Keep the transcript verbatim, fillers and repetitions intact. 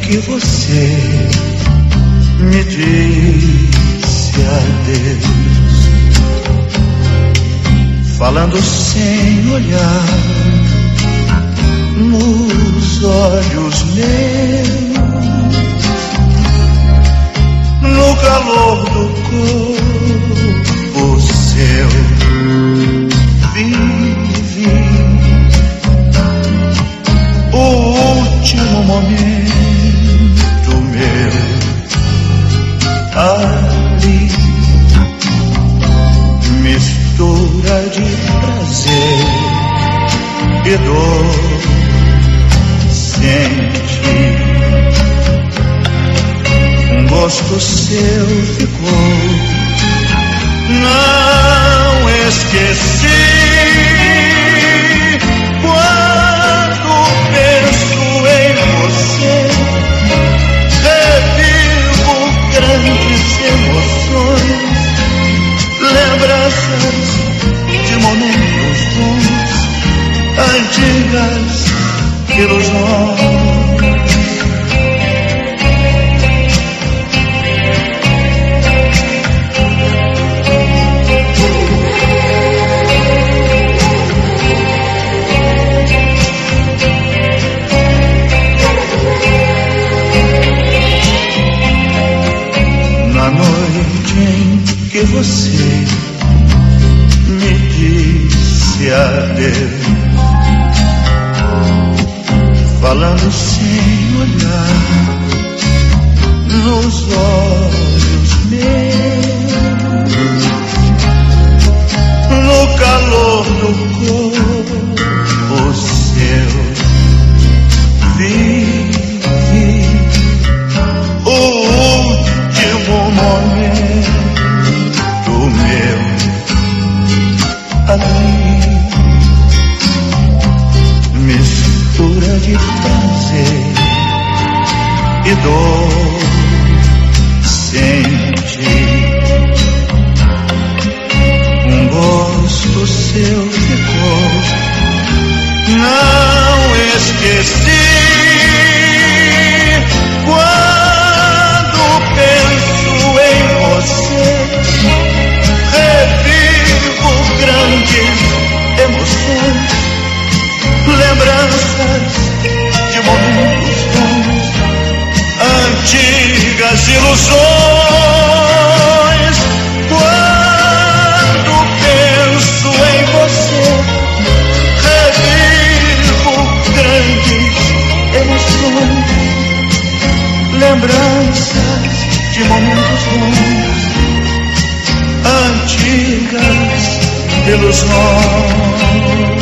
que você me disse adeus, falando sem olhar nos olhos meus, no calor do corpo seu, vivi o último momento meu ali, mistura de prazer e dor. Senti um gosto seu ficou, não esqueci. Quando penso em você, revivo grandes emoções, lembranças de momentos bons, antigas ilusões. Na noite em que você me disse adeus, falando sem olhar nos olhos meus, no calor do corpo seu, vivi o último momento meu ali, mistura de prazer e dor. Senti um gosto seu ficou, não esqueci. Quando penso em você, revivo grandes emoções, lembranças de momentos bons, antigas ilusões. Quando penso em você, revivo grandes emoções, lembranças de momentos bons, antigas ilusões.